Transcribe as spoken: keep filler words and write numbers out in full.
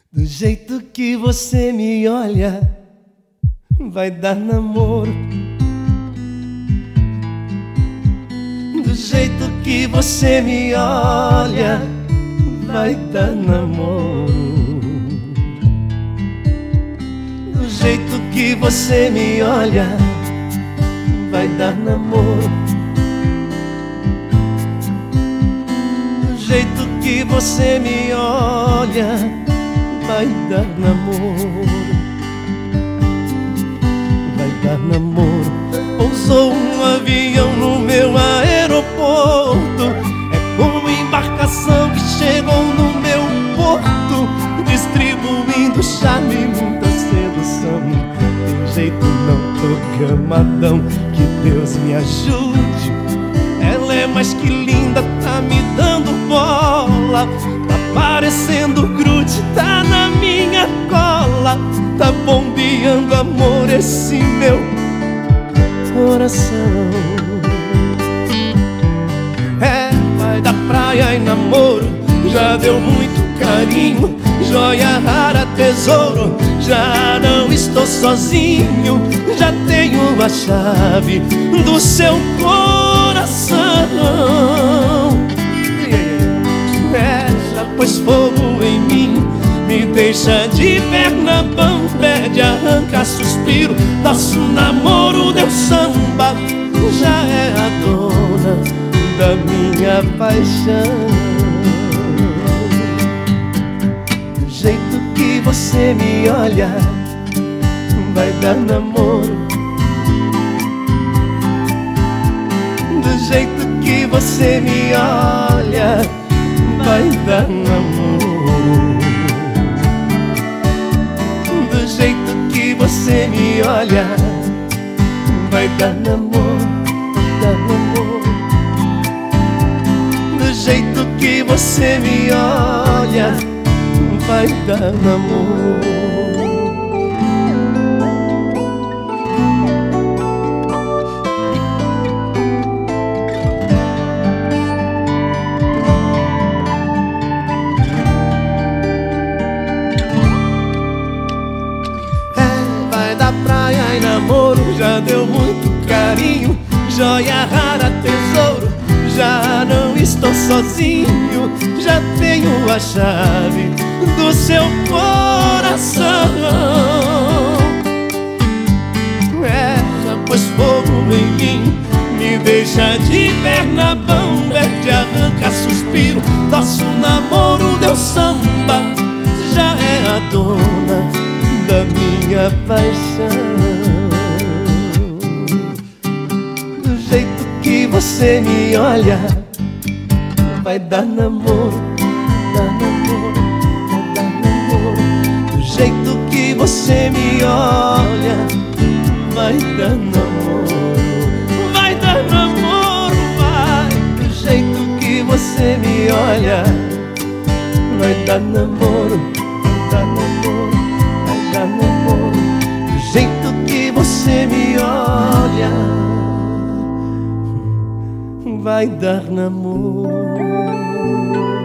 Do jeito que você me olha, vai dar namoro. Do jeito que você me olha, vai dar namoro. Do jeito que você me olha, vai dar namoro. Do jeito que você me olha, vai dar namoro. Vai dar namoro. Pousou um avião no meu aeroporto. É como embarcação que chegou no meu porto, distribuindo charme e muita sedução. Tem jeito não tô gamadão, que Deus me ajude. Ela é mais que linda, tá me dando bola. Tá parecendo grude, tá na minha cola. Tá bombeando amor esse meu coração. É, vai da praia e namoro, já deu muito carinho. Joia rara, tesouro, já não estou sozinho. Já tenho a chave do seu coração. É, já pôs fogo em mim, me deixa de perna bamba. Pede, arranca suspiro, nosso namoro deu samba. Já é a dona da minha paixão. Do jeito que você me olha, vai dar namoro. Do jeito que você me olha, vai dar namoro. Do jeito que você me olha, vai dar namoro, dar namoro. Do jeito que você me olha, vai dar namoro. Namoro, já deu muito carinho. Joia rara, tesouro, já não estou sozinho. Já tenho a chave do seu coração. É, já pôs fogo em mim, me deixa de perna bamba. Te arranca suspiro, nosso namoro deu samba. Já é a dona da minha paixão. Do jeito que você me olha, vai dar namoro, dar namoro, vai dar namoro. Do jeito que você me olha, vai dar namoro, vai dar namoro, vai. Do jeito que você me olha, vai dar namoro, vai dar namoro, vai dar namoro. Do jeito que você me olha, vai dar namoro.